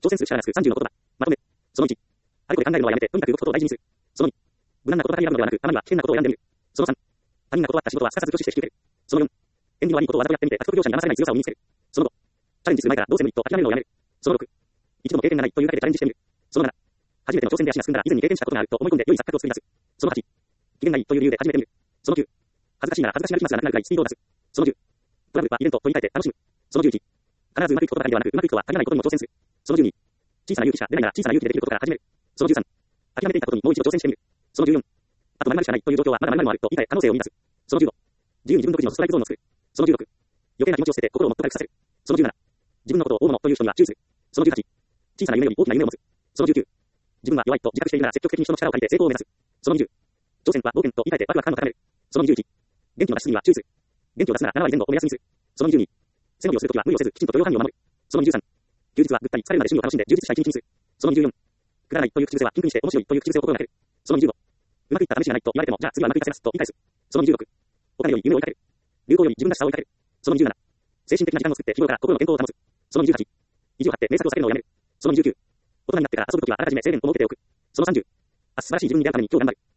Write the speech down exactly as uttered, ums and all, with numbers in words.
挑戦数しゃらなすさんじゅうの言葉。まとめ。そのいち。あれこれ考えるのはやめて、とにかく動くことを大事にする。そのに。無難なことばかり選ぶのではなく、たまには危険なことを選んでみる。そのさん。他人が断った仕事はすかさず拒否して引き受ける。そのよん。縁起の悪いことをわざとやってみて、獲得業者に騙されない強さを身につける。そのご。チャレンジする前からどうせ無理と諦めるのをやめる。そのろく。一度も経験がないというだけでチャレンジしてみる。そのなな。初めての挑戦で足が進んだら以前に経験したことがあると思い込んで良い錯覚を作り出す。そのはち。機嫌がいいという理由で始めてみる。そのきゅう。恥ずかしいなら恥ずかしがりますがなくなるくらいスピードを出す。そのじゅう。トラブルはイベントと言い換えて楽しむ。そのじゅういち。必ずうまくいくことばかりではなく、うまくいくとは限らないことにも挑戦する。そのじゅうに。小さな勇気しか出ないなら小さな勇気でできることから始める。そのじゅうさん。諦めていたことにもう一度挑戦してみる。そのじゅうよん。あと〇〇しかないという状況はまだ〇〇もあると言い換え可能性を見出す。そのじゅうご。自由に自分独自のストライクゾーンを作る。そのじゅうろく。余計な気持ちを捨てて心をもっと軽くさせる。そのじゅうなな。自分のことを大物という人には注意する。そのじゅうはち。小さな夢より大きな夢を持つ。そのじゅうきゅう。自分は弱いと自覚しているなら積極的に人の力を借りて成功を目指す。そのにじゅう。挑戦は冒険と言い換えてワクワク感を高める。そのにじゅういち。元気の出しすぎには注意する。元気を出すならななわりぜん後を目安にする。そのにじゅうに。背伸びをするときは無理をせずきちんと許容範囲を守る。そのにじゅうさん。休日はぐったり疲れるまで趣味を楽しんで充実した一日にする。そのにじゅうよん。くだらないという口癖はピンクにして面白いという口癖を心がける。そのにじゅうご。うまくいった試しがないと言われてもじゃあ次はうまくいかせますと言い返す。そのにじゅうろく。お金より夢を追いかける。流行より自分らしさを追いかける。そのにじゅうなな。精神的な時間を作って日頃から心の健康を保つ。そのにじゅうはち。意地を張って名作を避けるのをやめる。そのにじゅうきゅう。大人になってから遊ぶときはあらかじめ制限を設けておく。そのさんじゅう。明日素晴らしい自分に出会うために今日頑張る。